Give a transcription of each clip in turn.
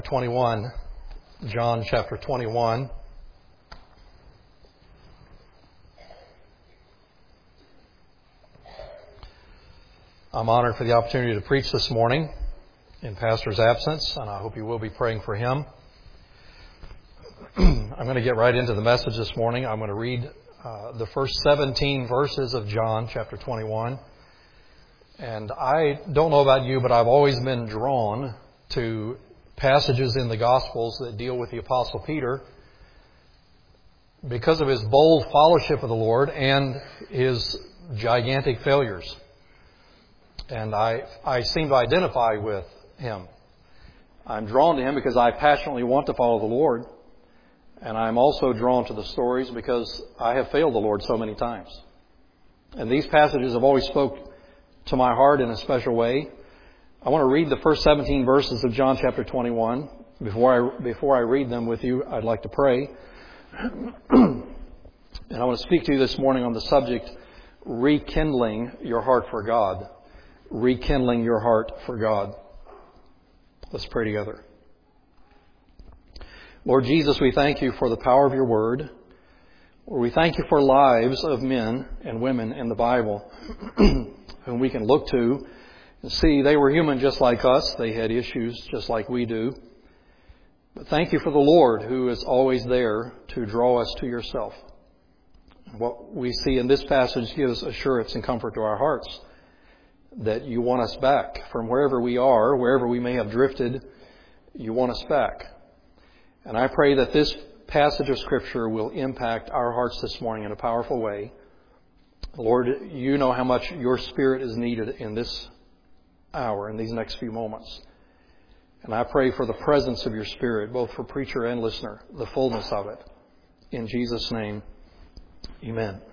21, John chapter 21. I'm honored for the opportunity to preach this morning in Pastor's absence, and I hope you will be praying for him. I'm going to get right into the message this morning. I'm going to read the first 17 verses of John chapter 21. And I don't know about you, but I've always been drawn to passages in the Gospels that deal with the Apostle Peter because of his bold fellowship of the Lord and his gigantic failures. And I seem to identify with him. I'm drawn to him because I passionately want to follow the Lord. And I'm also drawn to the stories because I have failed the Lord so many times. And these passages have always spoke to my heart in a special way. I want to read the first 17 verses of John chapter 21. Before I read them with you, I'd like to pray. And I want to speak to you this morning on the subject, rekindling your heart for God. Rekindling your heart for God. Let's pray together. Lord Jesus, we thank you for the power of your word. Lord, we thank you for lives of men and women in the Bible whom we can look to and see they were human just like us. They had issues just like we do. But thank you for the Lord who is always there to draw us to yourself. What we see in this passage gives assurance and comfort to our hearts that you want us back from wherever we are, wherever we may have drifted. You want us back. And I pray that this passage of Scripture will impact our hearts this morning in a powerful way. Lord, you know how much your Spirit is needed in this hour, in these next few moments. And I pray for the presence of your Spirit, both for preacher and listener, the fullness of it. In Jesus' name, amen.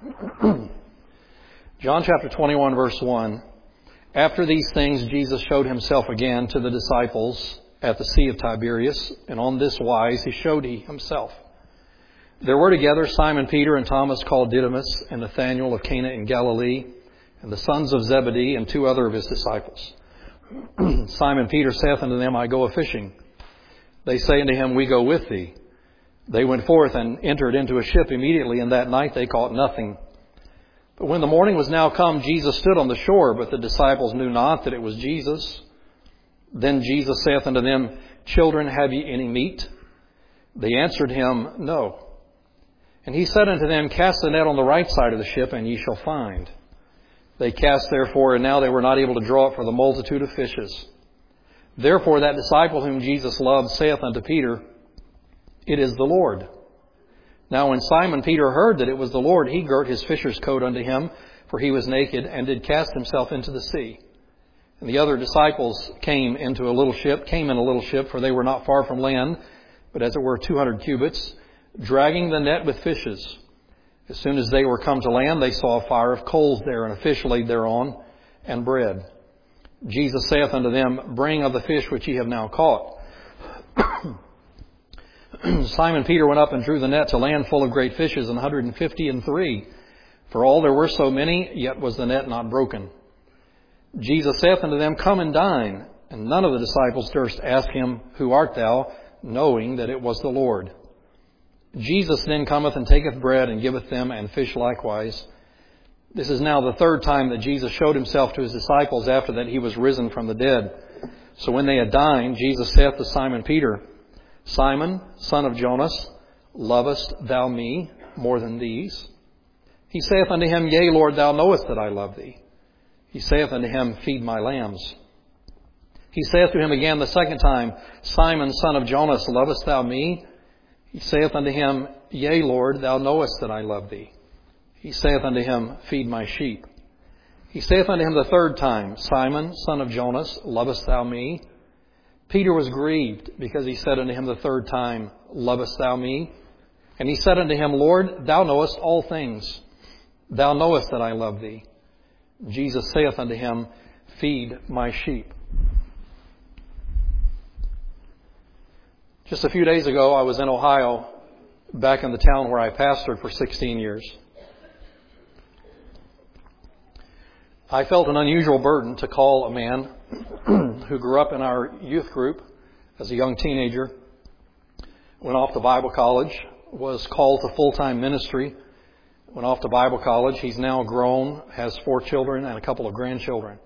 John chapter 21, verse 1. After these things, Jesus showed himself again to the disciples at the Sea of Tiberias, and on this wise he showed himself. There were together Simon Peter and Thomas called Didymus, and Nathanael of Cana in Galilee, and the sons of Zebedee, and two other of his disciples. Simon Peter saith unto them, I go a-fishing. They say unto him, We go with thee. They went forth and entered into a ship immediately, and that night they caught nothing. But when the morning was now come, Jesus stood on the shore, but the disciples knew not that it was Jesus. Then Jesus saith unto them, Children, have ye any meat? They answered him, No. And he said unto them, Cast the net on the right side of the ship, and ye shall find. They cast therefore, and now they were not able to draw it for the multitude of fishes. Therefore that disciple whom Jesus loved saith unto Peter, It is the Lord. Now when Simon Peter heard that it was the Lord, he girt his fisher's coat unto him, for he was naked, and did cast himself into the sea. And the other disciples came in a little ship, for they were not far from land, but as it were 200 cubits, dragging the net with fishes. As soon as they were come to land, they saw a fire of coals there, and a fish laid thereon, and bread. Jesus saith unto them, Bring of the fish which ye have now caught. Simon Peter went up and drew the net to land full of great fishes, 153. For all there were so many, yet was the net not broken. Jesus saith unto them, Come and dine. And none of the disciples durst ask him, Who art thou? Knowing that it was the Lord. Jesus then cometh and taketh bread and giveth them, and fish likewise. This is now the third time that Jesus showed himself to his disciples after that he was risen from the dead. So when they had dined, Jesus saith to Simon Peter, Simon, son of Jonas, lovest thou me more than these? He saith unto him, Yea, Lord, thou knowest that I love thee. He saith unto him, Feed my lambs. He saith to him again the second time, Simon, son of Jonas, lovest thou me? He saith unto him, Yea, Lord, thou knowest that I love thee. He saith unto him, Feed my sheep. He saith unto him the third time, Simon, son of Jonas, lovest thou me? Peter was grieved, because he said unto him the third time, Lovest thou me? And he said unto him, Lord, thou knowest all things. Thou knowest that I love thee. Jesus saith unto him, Feed my sheep. Just a few days ago, I was in Ohio, back in the town where I pastored for 16 years. I felt an unusual burden to call a man who grew up in our youth group as a young teenager. Went off to Bible college, was called to full-time ministry. Went off to Bible college. He's now grown, has 4 children and a couple of grandchildren.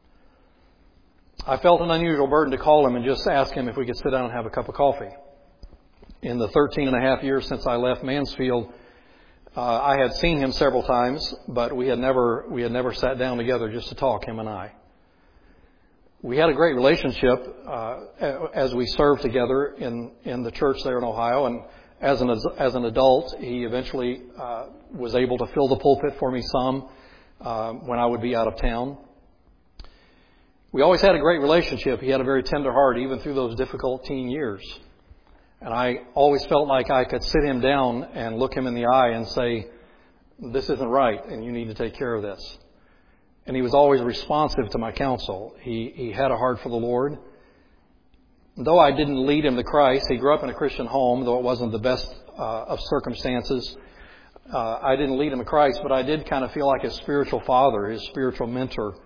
I felt an unusual burden to call him and just ask him if we could sit down and have a cup of coffee. In the 13 and a half years since I left Mansfield, I had seen him several times, but we had never sat down together just to talk, him and I. We had a great relationship as we served together in the church there in Ohio, and as an adult, he eventually was able to fill the pulpit for me some when I would be out of town. We always had a great relationship. He had a very tender heart, even through those difficult teen years. And I always felt like I could sit him down and look him in the eye and say, this isn't right, and you need to take care of this. And he was always responsive to my counsel. He had a heart for the Lord. Though I didn't lead him to Christ, he grew up in a Christian home, though it wasn't the best of circumstances. I didn't lead him to Christ, but I did kind of feel like his spiritual father, his spiritual mentor.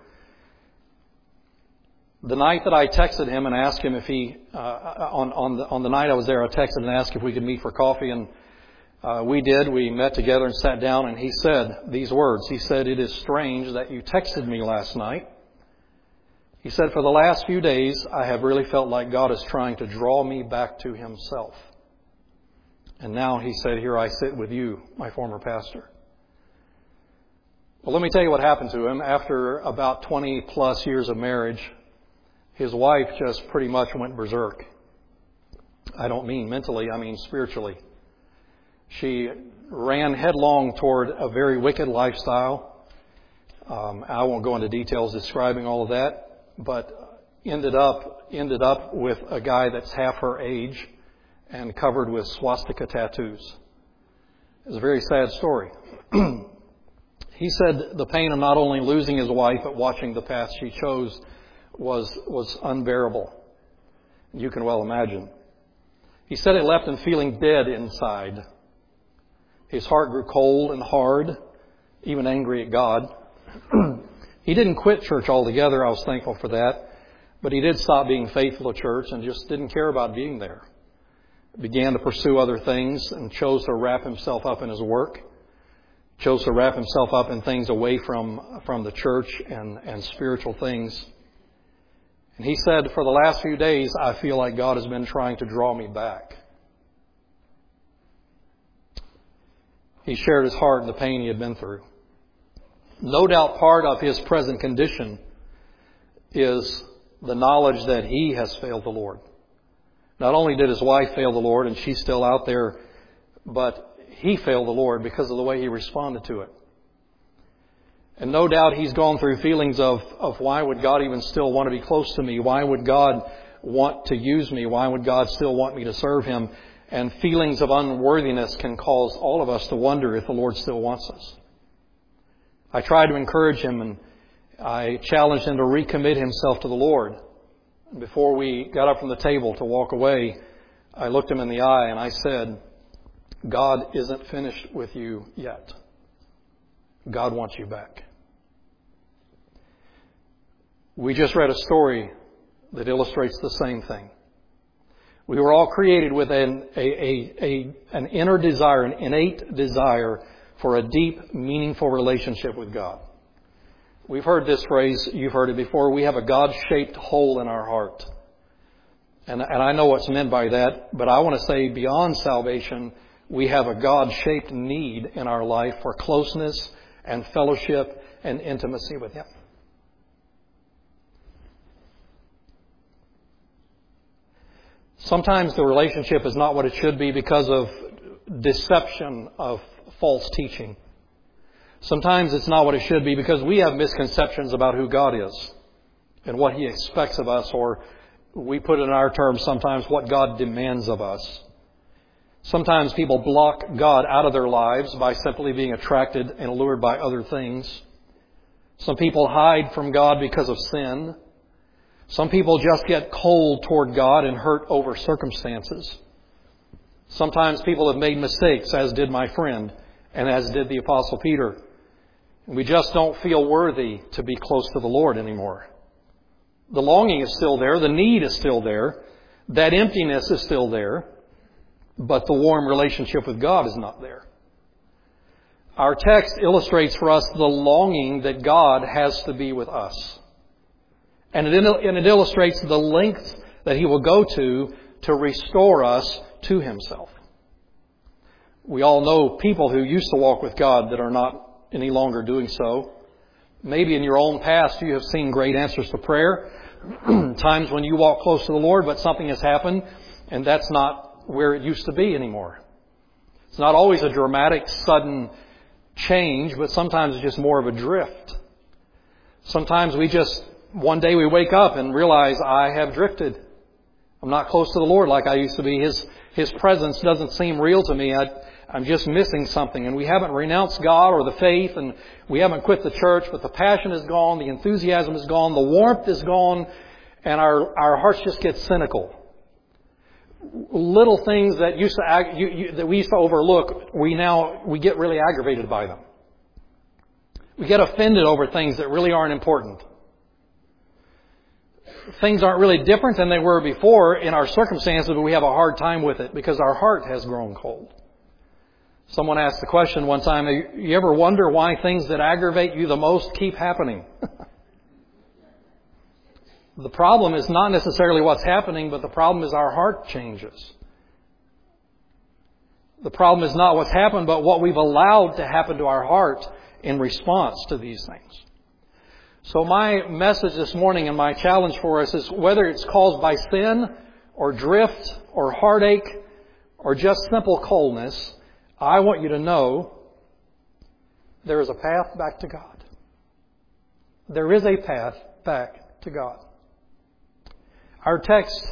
The night that I texted him and asked him if he, on the night I was there, I texted and asked if we could meet for coffee, and we did. We met together and sat down, and he said these words. He said, "It is strange that you texted me last night." He said, "For the last few days, I have really felt like God is trying to draw me back to Himself. And now," he said, "here I sit with you, my former pastor." Well, let me tell you what happened to him. After about 20 plus years of marriage, his wife just pretty much went berserk. I don't mean mentally, I mean spiritually. She ran headlong toward a very wicked lifestyle. I won't go into details describing all of that, but ended up with a guy that's half her age and covered with swastika tattoos. It's a very sad story. He said the pain of not only losing his wife, but watching the path she chose was unbearable. You can well imagine. He said it left him feeling dead inside. His heart grew cold and hard, even angry at God. He didn't quit church altogether. I was thankful for that. But he did stop being faithful to church and just didn't care about being there. Began to pursue other things and chose to wrap himself up in his work. Chose to wrap himself up in things away from the church and spiritual things. And he said, "For the last few days, I feel like God has been trying to draw me back." He shared his heart and the pain he had been through. No doubt part of his present condition is the knowledge that he has failed the Lord. Not only did his wife fail the Lord, and she's still out there, but he failed the Lord because of the way he responded to it. And no doubt he's gone through feelings of why would God even still want to be close to me? Why would God want to use me? Why would God still want me to serve Him? And feelings of unworthiness can cause all of us to wonder if the Lord still wants us. I tried to encourage him, and I challenged him to recommit himself to the Lord. Before we got up from the table to walk away, I looked him in the eye and I said, "God isn't finished with you yet. God wants you back." We just read a story that illustrates the same thing. We were all created with an inner desire, an innate desire for a deep, meaningful relationship with God. We've heard this phrase, you've heard it before, we have a God-shaped hole in our heart. And I know what's meant by that, but I want to say beyond salvation, we have a God-shaped need in our life for closeness and fellowship and intimacy with Him. Sometimes the relationship is not what it should be because of deception of false teaching. Sometimes it's not what it should be because we have misconceptions about who God is and what He expects of us, or we put in our terms sometimes what God demands of us. Sometimes people block God out of their lives by simply being attracted and allured by other things. Some people hide from God because of sin. Some people just get cold toward God and hurt over circumstances. Sometimes people have made mistakes, as did my friend, and as did the Apostle Peter. And we just don't feel worthy to be close to the Lord anymore. The longing is still there. The need is still there. That emptiness is still there, but the warm relationship with God is not there. Our text illustrates for us the longing that God has to be with us. And it illustrates the length that He will go to restore us to Himself. We all know people who used to walk with God that are not any longer doing so. Maybe in your own past you have seen great answers to prayer. Times when you walk close to the Lord, but something has happened and that's not where it used to be anymore. It's not always a dramatic, sudden change, but sometimes it's just more of a drift. Sometimes one day we wake up and realize I have drifted. I'm not close to the Lord like I used to be. His presence doesn't seem real to me. I'm just missing something. And we haven't renounced God or the faith, and we haven't quit the church, but the passion is gone, the enthusiasm is gone, the warmth is gone, and our hearts just get cynical. Little things that that we used to overlook, we get really aggravated by them. We get offended over things that really aren't important. Things aren't really different than they were before in our circumstances, but we have a hard time with it because our heart has grown cold. Someone asked the question one time, you ever wonder why things that aggravate you the most keep happening? The problem is not necessarily what's happening, but the problem is our heart changes. The problem is not what's happened, but what we've allowed to happen to our heart in response to these things. So my message this morning and my challenge for us is whether it's caused by sin or drift or heartache or just simple coldness, I want you to know there is a path back to God. There is a path back to God. Our text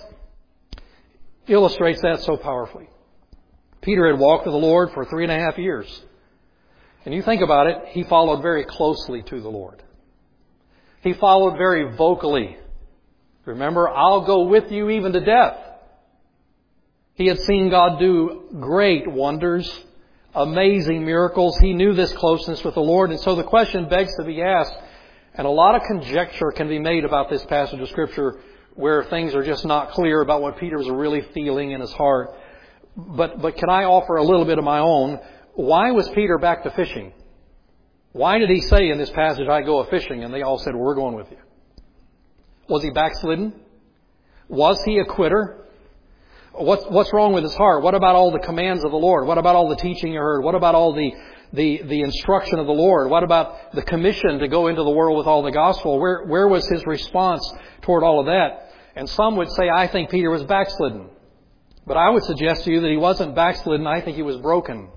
illustrates that so powerfully. Peter had walked with the Lord for 3.5 years. And you think about it, he followed very closely to the Lord. He followed very vocally. Remember, I'll go with you even to death. He had seen God do great wonders, amazing miracles. He knew this closeness with the Lord. And so the question begs to be asked, and a lot of conjecture can be made about this passage of Scripture where things are just not clear about what Peter was really feeling in his heart. But can I offer a little bit of my own? Why was Peter back to fishing? Why did he say in this passage, I go a-fishing? And they all said, we're going with you. Was he backslidden? Was he a quitter? What's wrong with his heart? What about all the commands of the Lord? What about all the teaching you heard? What about all the instruction of the Lord? What about the commission to go into the world with all the gospel? Where was his response toward all of that? And some would say, I think Peter was backslidden. But I would suggest to you that he wasn't backslidden. I think he was broken.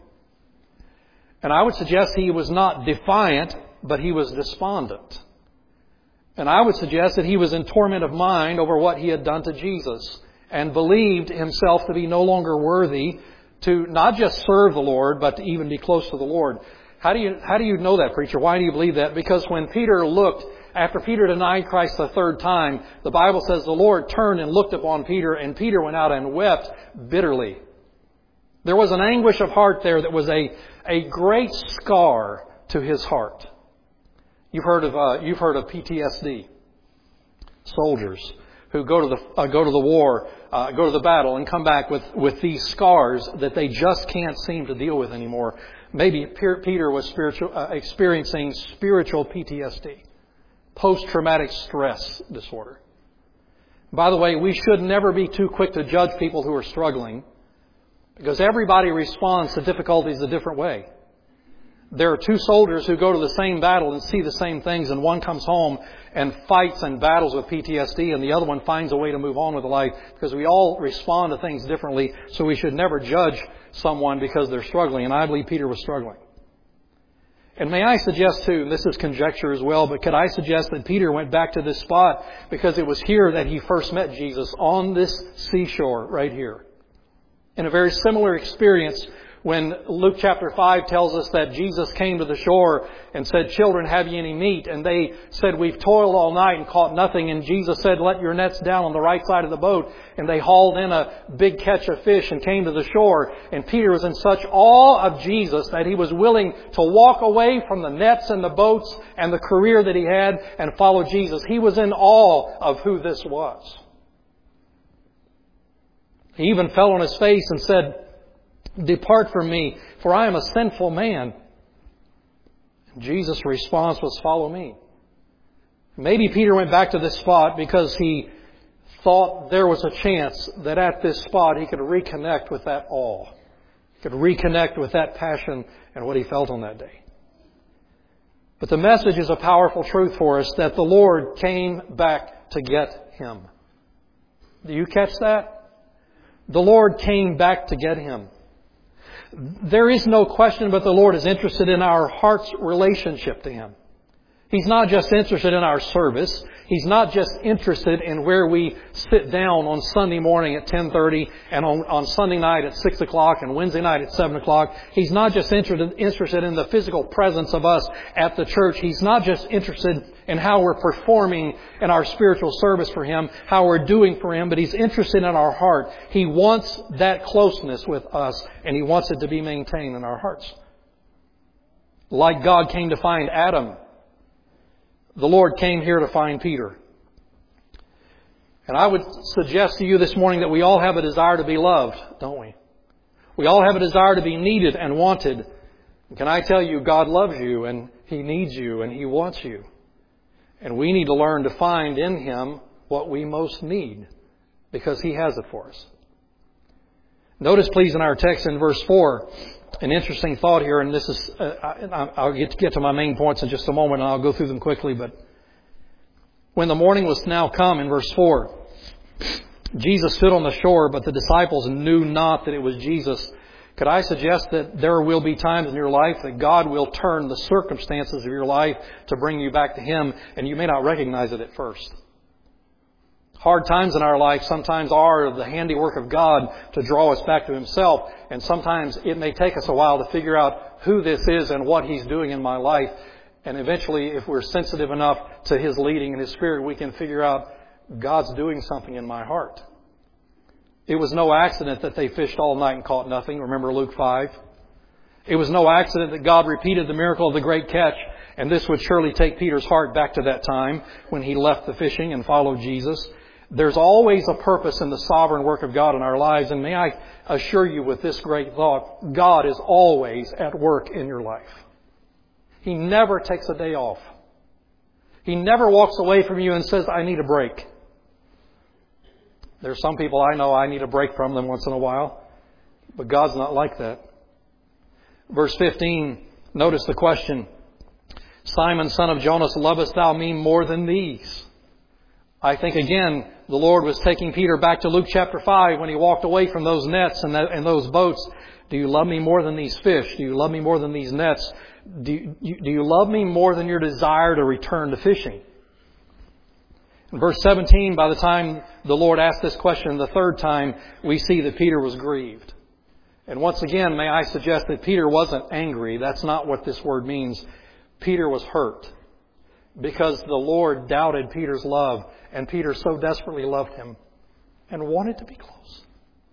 And I would suggest he was not defiant, but he was despondent. And I would suggest that he was in torment of mind over what he had done to Jesus and believed himself to be no longer worthy to not just serve the Lord, but to even be close to the Lord. How do you know that, preacher? Why do you believe that? Because when Peter looked, after Peter denied Christ the third time, the Bible says the Lord turned and looked upon Peter, and Peter went out and wept bitterly. There was an anguish of heart there that was a great scar to his heart. You've heard of PTSD. Soldiers who go to the war, go to the battle, and come back with these scars that they just can't seem to deal with anymore. Maybe Peter was experiencing spiritual PTSD, post-traumatic stress disorder. By the way, we should never be too quick to judge people who are struggling, because everybody responds to difficulties a different way. There are two soldiers who go to the same battle and see the same things, and one comes home and fights and battles with PTSD, and the other one finds a way to move on with life, because we all respond to things differently, so we should never judge someone because they're struggling, and I believe Peter was struggling. And may I suggest too, and this is conjecture as well, but could I suggest that Peter went back to this spot because it was here that he first met Jesus, on this seashore right here. In a very similar experience, when Luke chapter 5 tells us that Jesus came to the shore and said, children, have ye any meat? And they said, we've toiled all night and caught nothing. And Jesus said, let your nets down on the right side of the boat. And they hauled in a big catch of fish and came to the shore. And Peter was in such awe of Jesus that he was willing to walk away from the nets and the boats and the career that he had and follow Jesus. He was in awe of who this was. He even fell on his face and said, "Depart from me, for I am a sinful man." And Jesus' response was, "Follow me." Maybe Peter went back to this spot because he thought there was a chance that at this spot he could reconnect with that awe. He could reconnect with that passion and what he felt on that day. But the message is a powerful truth for us that the Lord came back to get him. Do you catch that? The Lord came back to get him. There is no question but the Lord is interested in our heart's relationship to Him. He's not just interested in our service. He's not just interested in where we sit down on Sunday morning at 10:30 and on Sunday night at 6 o'clock and Wednesday night at 7 o'clock. He's not just interested in the physical presence of us at the church. He's not just interested in how we're performing in our spiritual service for Him, how we're doing for Him, but He's interested in our heart. He wants that closeness with us, and He wants it to be maintained in our hearts. Like God came to find Adam, the Lord came here to find Peter. And I would suggest to you this morning that we all have a desire to be loved, don't we? We all have a desire to be needed and wanted. And can I tell you, God loves you and He needs you and He wants you. And we need to learn to find in Him what we most need because He has it for us. Notice please in our text in verse 4, an interesting thought here, and this is, I'll get to my main points in just a moment and I'll go through them quickly, but when the morning was now come, in verse 4, Jesus stood on the shore, but the disciples knew not that it was Jesus. Could I suggest that there will be times in your life that God will turn the circumstances of your life to bring you back to Him, and you may not recognize it at first. Hard times in our life sometimes are the handiwork of God to draw us back to Himself. And sometimes it may take us a while to figure out who this is and what He's doing in my life. And eventually, if we're sensitive enough to His leading and His Spirit, we can figure out God's doing something in my heart. It was no accident that they fished all night and caught nothing. Remember Luke 5? It was no accident that God repeated the miracle of the great catch. And this would surely take Peter's heart back to that time when he left the fishing and followed Jesus. There's always a purpose in the sovereign work of God in our lives. And may I assure you with this great thought, God is always at work in your life. He never takes a day off. He never walks away from you and says, I need a break. There's some people I know I need a break from them once in a while. But God's not like that. Verse 15, notice the question. Simon, son of Jonas, lovest thou me more than these? I think again, the Lord was taking Peter back to Luke chapter 5 when He walked away from those nets and those boats. Do you love me more than these fish? Do you love me more than these nets? Do you love me more than your desire to return to fishing? In verse 17, by the time the Lord asked this question the third time, we see that Peter was grieved. And once again, may I suggest that Peter wasn't angry. That's not what this word means. Peter was hurt because the Lord doubted Peter's love, and Peter so desperately loved Him and wanted to be close.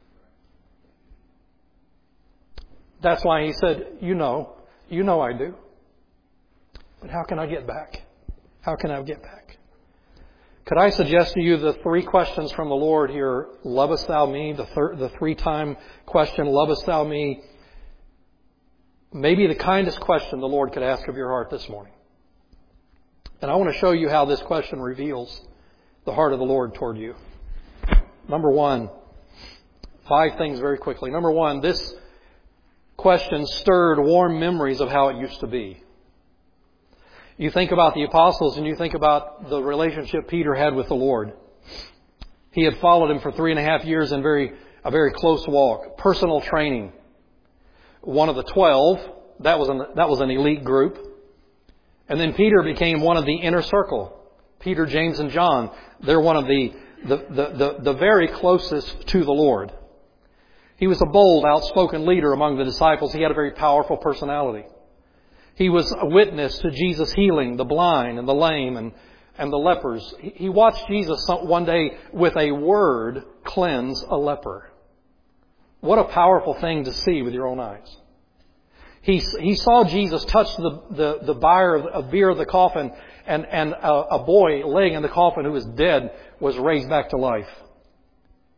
That's why he said, you know I do. But how can I get back? How can I get back? Could I suggest to you the three questions from the Lord here? Lovest thou me? The three-time question, lovest thou me? Maybe the kindest question the Lord could ask of your heart this morning. And I want to show you how this question reveals the heart of the Lord toward you. Number one, 5 things very quickly. Number one, this question stirred warm memories of how it used to be. You think about the apostles and you think about the relationship Peter had with the Lord. He had followed Him for 3.5 years in a very close walk. Personal training. One of the 12, that was an elite group. And then Peter became one of the inner circle. Peter, James, and John. They're one of the very closest to the Lord. He was a bold, outspoken leader among the disciples. He had a very powerful personality. He was a witness to Jesus healing the blind and the lame and the lepers. He watched Jesus one day with a word cleanse a leper. What a powerful thing to see with your own eyes. He saw Jesus touch the bier of the coffin, and a boy laying in the coffin who was dead was raised back to life.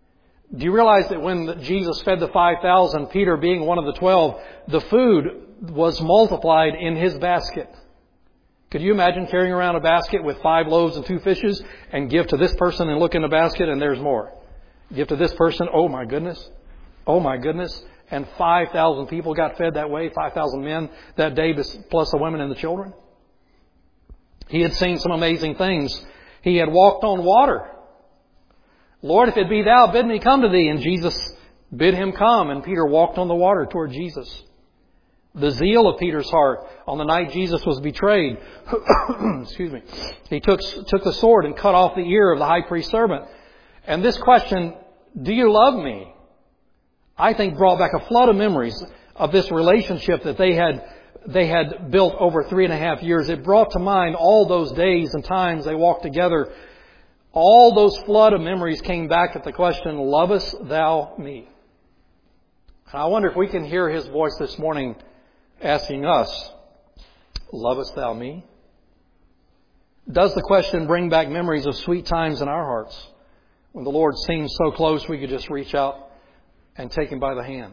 Do you realize that when Jesus fed the 5,000, Peter being one of the 12, the food was multiplied in his basket? Could you imagine carrying around a basket with 5 loaves and 2 fishes and give to this person and look in the basket and there's more? Give to this person, oh my goodness. And 5,000 people got fed that way, 5,000 men that day, plus the women and the children. He had seen some amazing things. He had walked on water. Lord, if it be Thou, bid me come to Thee. And Jesus bid him come, and Peter walked on the water toward Jesus. The zeal of Peter's heart on the night Jesus was betrayed. Excuse me. He took the sword and cut off the ear of the high priest's servant. And this question, do you love me? I think brought back a flood of memories of this relationship that they had built over 3.5 years. It brought to mind all those days and times they walked together. All those flood of memories came back at the question, lovest thou me? And I wonder if we can hear His voice this morning asking us, lovest thou me? Does the question bring back memories of sweet times in our hearts when the Lord seemed so close we could just reach out and take Him by the hand?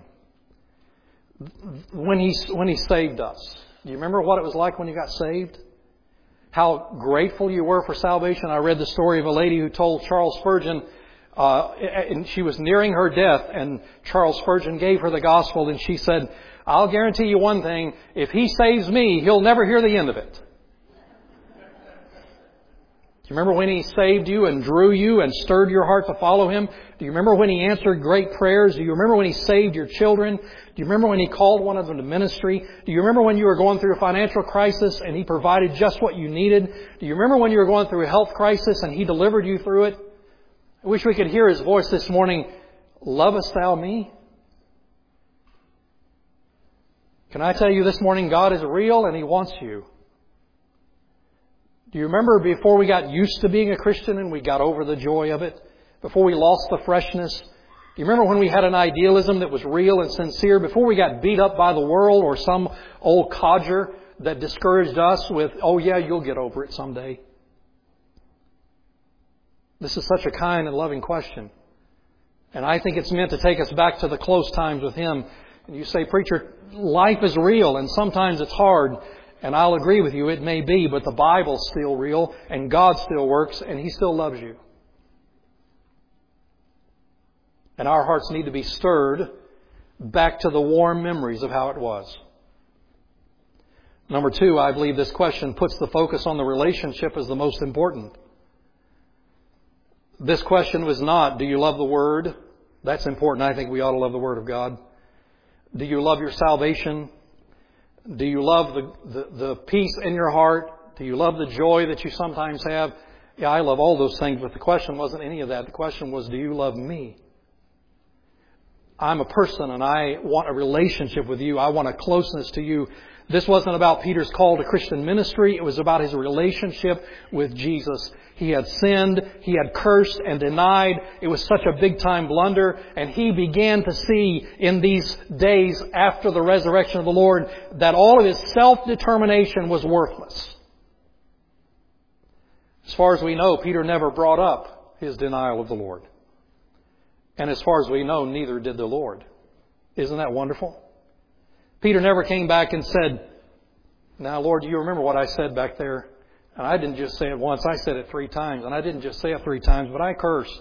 When He saved us, do you remember what it was like when you got saved? How grateful you were for salvation. I read the story of a lady who told Charles Spurgeon, and she was nearing her death, and Charles Spurgeon gave her the gospel, and she said, I'll guarantee you one thing, if He saves me, He'll never hear the end of it. Do you remember when He saved you and drew you and stirred your heart to follow Him? Do you remember when He answered great prayers? Do you remember when He saved your children? Do you remember when He called one of them to ministry? Do you remember when you were going through a financial crisis and He provided just what you needed? Do you remember when you were going through a health crisis and He delivered you through it? I wish we could hear His voice this morning. Lovest thou me? Can I tell you this morning, God is real and He wants you. Do you remember before we got used to being a Christian and we got over the joy of it? Before we lost the freshness? Do you remember when we had an idealism that was real and sincere? Before we got beat up by the world or some old codger that discouraged us with, oh yeah, you'll get over it someday? This is such a kind and loving question. And I think it's meant to take us back to the close times with Him. And you say, preacher, life is real and sometimes it's hard. And I'll agree with you, it may be, but the Bible's still real and God still works and He still loves you. And our hearts need to be stirred back to the warm memories of how it was. Number 2, I believe this question puts the focus on the relationship as the most important. This question was not, do you love the Word? That's important. I think we ought to love the Word of God. Do you love your salvation? Do you love the peace in your heart? Do you love the joy that you sometimes have? Yeah, I love all those things, but the question wasn't any of that. The question was, do you love me? I'm a person and I want a relationship with you. I want a closeness to you. This wasn't about Peter's call to Christian ministry. It was about his relationship with Jesus. He had sinned, he had cursed and denied. It was such a big time blunder. And he began to see in these days after the resurrection of the Lord that all of his self-determination was worthless. As far as we know, Peter never brought up his denial of the Lord. And as far as we know, neither did the Lord. Isn't that wonderful? Peter never came back and said, now, Lord, do you remember what I said back there? And I didn't just say it once, I said it 3 times. And I didn't just say it 3 times, but I cursed.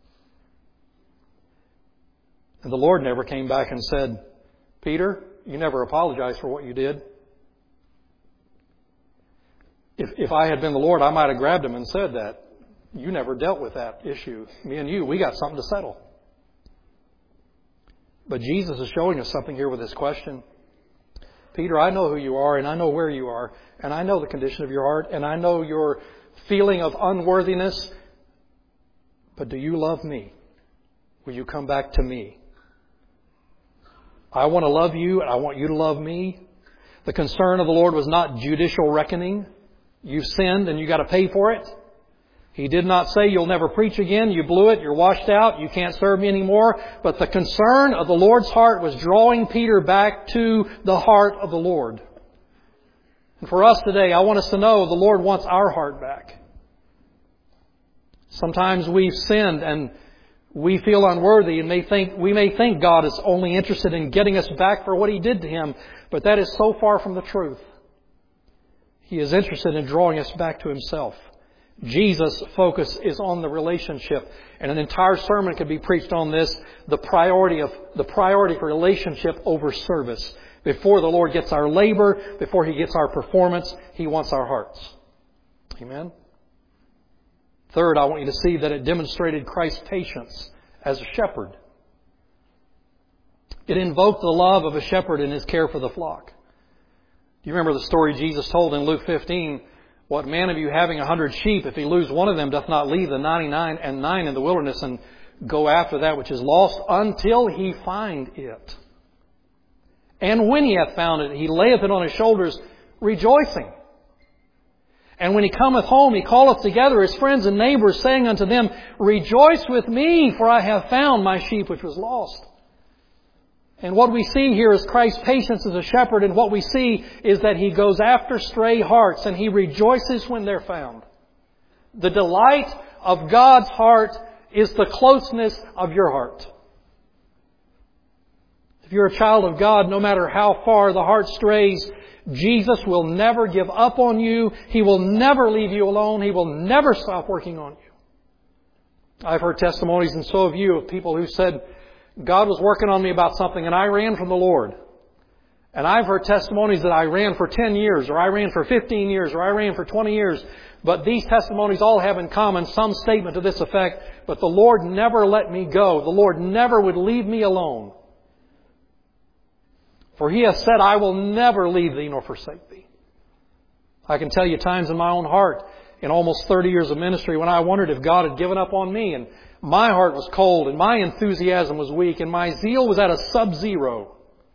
And the Lord never came back and said, Peter, you never apologized for what you did. If I had been the Lord, I might have grabbed him and said that. You never dealt with that issue. Me and you, we got something to settle. But Jesus is showing us something here with this question. Peter, I know who you are and I know where you are and I know the condition of your heart and I know your feeling of unworthiness. But do you love me? Will you come back to me? I want to love you and I want you to love me. The concern of the Lord was not judicial reckoning. You've sinned and you got to pay for it. He did not say you'll never preach again, you blew it, you're washed out, you can't serve me anymore. But the concern of the Lord's heart was drawing Peter back to the heart of the Lord. And for us today, I want us to know the Lord wants our heart back. Sometimes we've sinned and We feel unworthy and we may think God is only interested in getting us back for what He did to Him, but that is so far from the truth. He is interested in drawing us back to Himself. Jesus' focus is on the relationship, and an entire sermon could be preached on this, the priority for relationship over service. Before the Lord gets our labor, before He gets our performance, He wants our hearts. Amen? Third, I want you to see that it demonstrated Christ's patience as a shepherd. It invoked the love of a shepherd in His care for the flock. Do you remember the story Jesus told in Luke 15? What man of you having 100 sheep, if he lose one of them, doth not leave the 99 and 9 in the wilderness and go after that which is lost until he find it? And when he hath found it, he layeth it on his shoulders, rejoicing. And when he cometh home, he calleth together his friends and neighbors, saying unto them, Rejoice with me, for I have found my sheep which was lost. And what we see here is Christ's patience as a shepherd, and what we see is that He goes after stray hearts, and He rejoices when they're found. The delight of God's heart is the closeness of your heart. If you're a child of God, no matter how far the heart strays, Jesus will never give up on you. He will never leave you alone. He will never stop working on you. I've heard testimonies, and so have you, of people who said, God was working on me about something and I ran from the Lord. And I've heard testimonies that I ran for 10 years, or I ran for 15 years, or I ran for 20 years. But these testimonies all have in common some statement to this effect, but the Lord never let me go. The Lord never would leave me alone. For He hath said, I will never leave thee nor forsake thee. I can tell you times in my own heart, in almost 30 years of ministry, when I wondered if God had given up on me, and my heart was cold, and my enthusiasm was weak, and my zeal was at a sub-zero.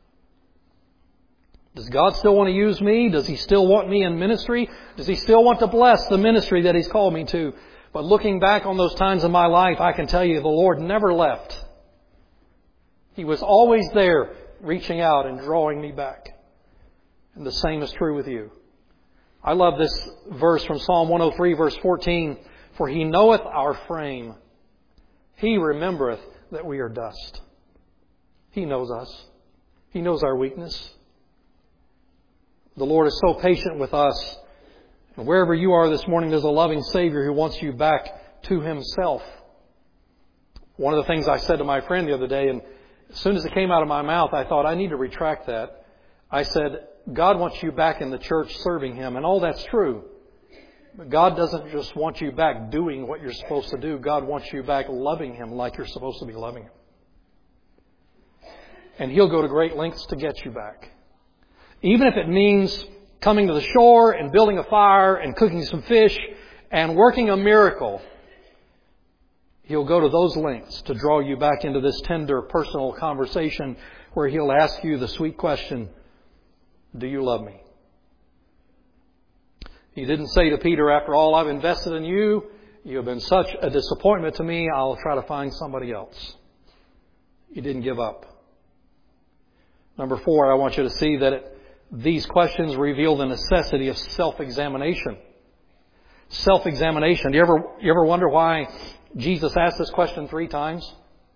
Does God still want to use me? Does He still want me in ministry? Does He still want to bless the ministry that He's called me to? But looking back on those times in my life, I can tell you the Lord never left. He was always there, reaching out and drawing me back. And the same is true with you. I love this verse from Psalm 103, verse 14. For He knoweth our frame. He remembereth that we are dust. He knows us. He knows our weakness. The Lord is so patient with us. And wherever you are this morning, there's a loving Savior who wants you back to Himself. One of the things I said to my friend the other day, and as soon as it came out of my mouth, I thought, I need to retract that. I said, God wants you back in the church serving Him. And all that's true. But God doesn't just want you back doing what you're supposed to do. God wants you back loving Him like you're supposed to be loving Him. And He'll go to great lengths to get you back. Even if it means coming to the shore and building a fire and cooking some fish and working a miracle, He'll go to those lengths to draw you back into this tender personal conversation where He'll ask you the sweet question, do you love me? He didn't say to Peter, after all I've invested in you, you have been such a disappointment to me, I'll try to find somebody else. He didn't give up. Number 4, I want you to see that these questions reveal the necessity of self-examination. Self-examination. Do you ever wonder why Jesus asked this question 3 times?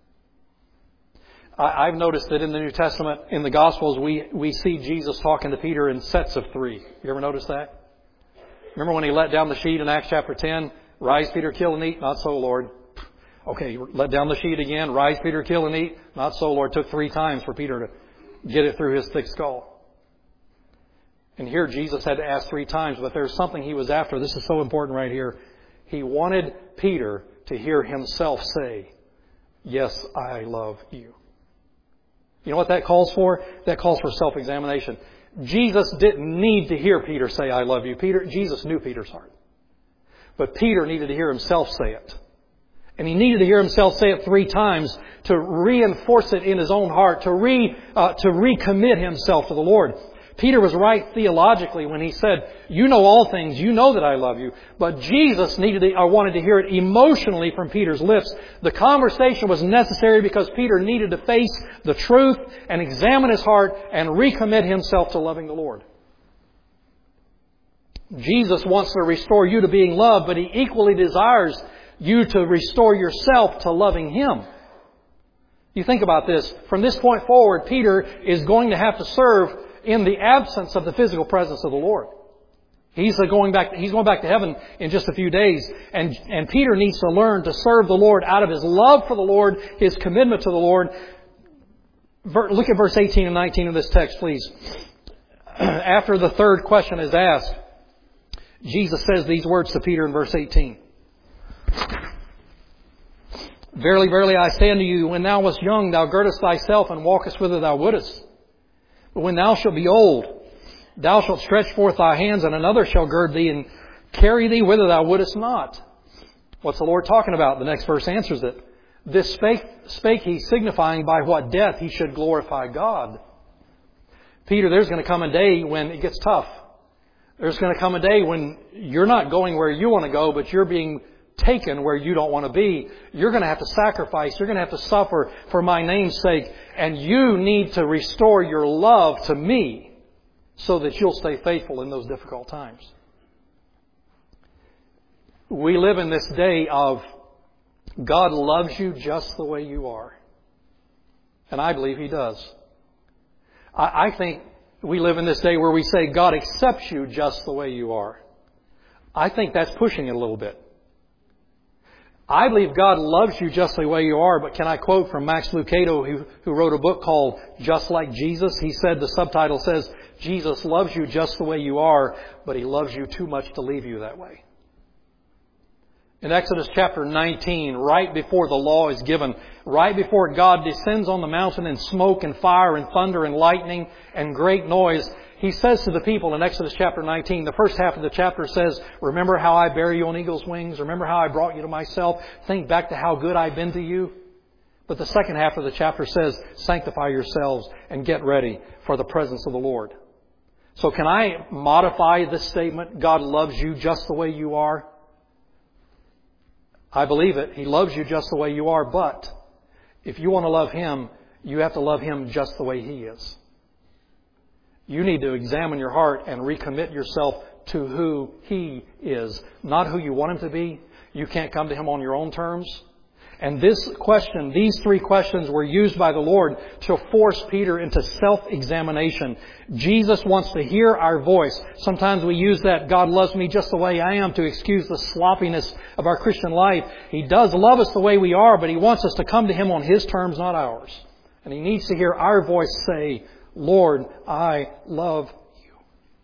I've noticed that in the New Testament, in the Gospels, we see Jesus talking to Peter in sets of 3. You ever notice that? Remember when He let down the sheet in Acts chapter 10? Rise, Peter, kill and eat. Not so, Lord. Okay, let down the sheet again. Rise, Peter, kill and eat. Not so, Lord. It took 3 times for Peter to get it through his thick skull. And here Jesus had to ask 3 times, but there's something He was after. This is so important right here. He wanted Peter to hear himself say, yes, I love you. You know what that calls for? That calls for self-examination. Jesus didn't need to hear Peter say, I love you. Jesus knew Peter's heart. But Peter needed to hear himself say it. And he needed to hear himself say it 3 times to reinforce it in his own heart, to recommit himself to the Lord. Peter was right theologically when he said, you know all things, you know that I love you. But Jesus wanted to hear it emotionally from Peter's lips. The conversation was necessary because Peter needed to face the truth and examine his heart and recommit himself to loving the Lord. Jesus wants to restore you to being loved, but He equally desires you to restore yourself to loving Him. You think about this. From this point forward, Peter is going to have to serve in the absence of the physical presence of the Lord. He's going back to heaven in just a few days. And Peter needs to learn to serve the Lord out of his love for the Lord, his commitment to the Lord. Look at verse 18 and 19 of this text, please. After the third question is asked, Jesus says these words to Peter in verse 18. Verily, verily, I say unto you, when thou wast young, thou girdest thyself and walkest whither thou wouldest. But when thou shalt be old, thou shalt stretch forth thy hands, and another shall gird thee and carry thee whither thou wouldest not. What's the Lord talking about? The next verse answers it. This spake he, signifying by what death he should glorify God. Peter, there's going to come a day when it gets tough. There's going to come a day when you're not going where you want to go, but you're being taken where you don't want to be. You're going to have to sacrifice. You're going to have to suffer for my name's sake. And you need to restore your love to me so that you'll stay faithful in those difficult times. We live in this day of God loves you just the way you are. And I believe He does. I think we live in this day where we say God accepts you just the way you are. I think that's pushing it a little bit. I believe God loves you just the way you are, but can I quote from Max Lucado, who wrote a book called Just Like Jesus? He said, the subtitle says, Jesus loves you just the way you are, but He loves you too much to leave you that way. In Exodus chapter 19, right before the law is given, right before God descends on the mountain in smoke and fire and thunder and lightning and great noise, He says to the people in Exodus chapter 19, the first half of the chapter says, remember how I bear you on eagle's wings? Remember how I brought you to myself? Think back to how good I've been to you. But the second half of the chapter says, sanctify yourselves and get ready for the presence of the Lord. So can I modify this statement? God loves you just the way you are. I believe it. He loves you just the way you are. But if you want to love Him, you have to love Him just the way He is. You need to examine your heart and recommit yourself to who He is, not who you want Him to be. You can't come to Him on your own terms. And these three questions were used by the Lord to force Peter into self-examination. Jesus wants to hear our voice. Sometimes we use that God loves me just the way I am to excuse the sloppiness of our Christian life. He does love us the way we are, but He wants us to come to Him on His terms, not ours. And He needs to hear our voice say, Lord, I love you.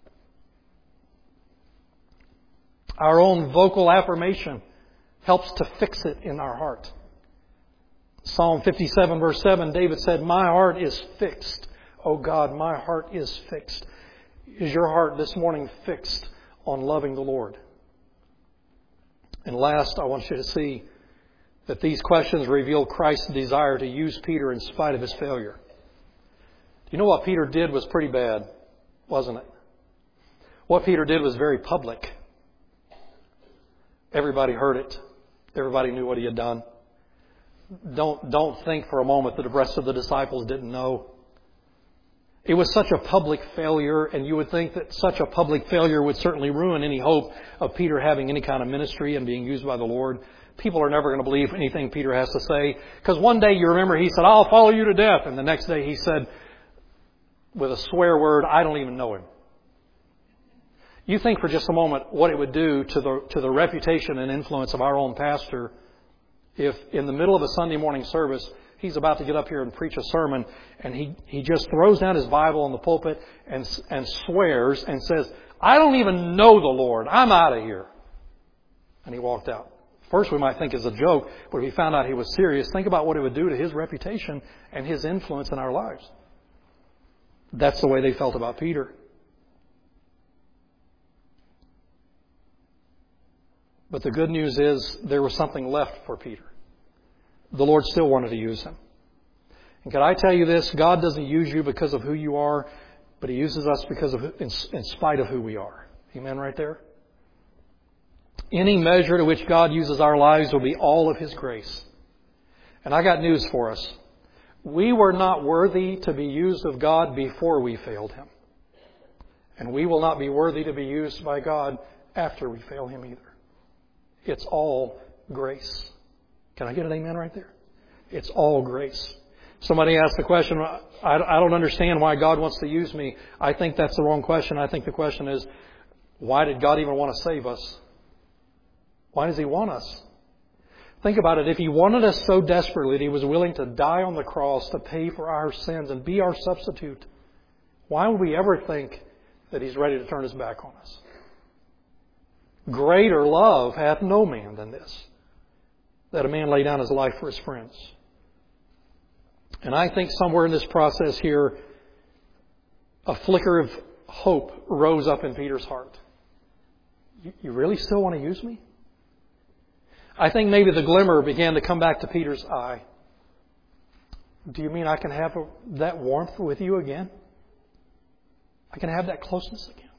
Our own vocal affirmation helps to fix it in our heart. Psalm 57 verse 7, David said, my heart is fixed. Oh God, my heart is fixed. Is your heart this morning fixed on loving the Lord? And last, I want you to see that these questions reveal Christ's desire to use Peter in spite of his failure. You know what Peter did was pretty bad, wasn't it? What Peter did was very public. Everybody heard it. Everybody knew what he had done. Don't think for a moment that the rest of the disciples didn't know. It was such a public failure, and you would think that such a public failure would certainly ruin any hope of Peter having any kind of ministry and being used by the Lord. People are never going to believe anything Peter has to say. Because one day you remember he said, I'll follow you to death. And the next day he said, with a swear word, I don't even know him. You think for just a moment what it would do to the reputation and influence of our own pastor if in the middle of a Sunday morning service he's about to get up here and preach a sermon and he just throws down his Bible on the pulpit and swears and says, I don't even know the Lord. I'm out of here. And he walked out. First we might think it's a joke, but if he found out he was serious, think about what it would do to his reputation and his influence in our lives. That's the way they felt about Peter. But the good news is there was something left for Peter. The Lord still wanted to use him. And can I tell you this? God doesn't use you because of who you are, but He uses us because of in spite of who we are. Amen right there? Any measure to which God uses our lives will be all of His grace. And I got news for us. We were not worthy to be used of God before we failed Him. And we will not be worthy to be used by God after we fail Him either. It's all grace. Can I get an amen right there? It's all grace. Somebody asked the question, I don't understand why God wants to use me. I think that's the wrong question. I think the question is, why did God even want to save us? Why does He want us? Think about it. If He wanted us so desperately that He was willing to die on the cross to pay for our sins and be our substitute, why would we ever think that He's ready to turn His back on us? Greater love hath no man than this, that a man lay down his life for his friends. And I think somewhere in this process here, a flicker of hope rose up in Peter's heart. You really still want to use me? I think maybe the glimmer began to come back to Peter's eye. Do you mean I can have that warmth with you again? I can have that closeness again?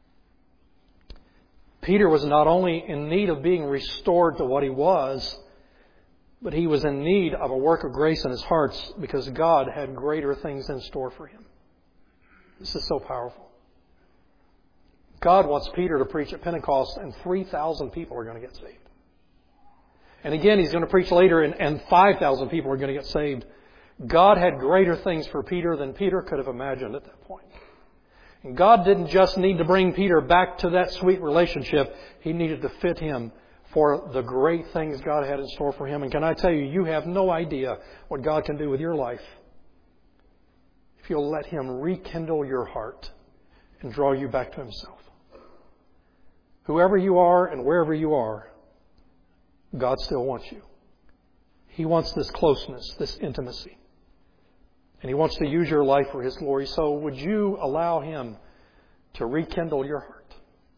Peter was not only in need of being restored to what he was, but he was in need of a work of grace in his heart because God had greater things in store for him. This is so powerful. God wants Peter to preach at Pentecost, and 3,000 people are going to get saved. And again, He's going to preach later, and 5,000 people are going to get saved. God had greater things for Peter than Peter could have imagined at that point. And God didn't just need to bring Peter back to that sweet relationship. He needed to fit him for the great things God had in store for him. And can I tell you, you have no idea what God can do with your life if you'll let Him rekindle your heart and draw you back to Himself. Whoever you are and wherever you are, God still wants you. He wants this closeness, this intimacy. And He wants to use your life for His glory. So would you allow Him to rekindle your heart?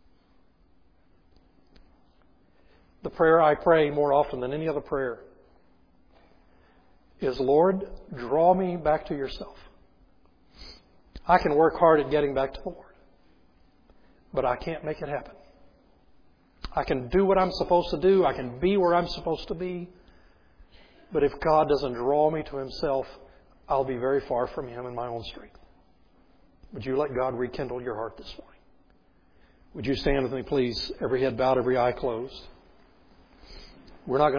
The prayer I pray more often than any other prayer is, Lord, draw me back to Yourself. I can work hard at getting back to the Lord, but I can't make it happen. I can do what I'm supposed to do. I can be where I'm supposed to be. But if God doesn't draw me to Himself, I'll be very far from Him in my own strength. Would you let God rekindle your heart this morning? Would you stand with me, please? Every head bowed, every eye closed. We're not going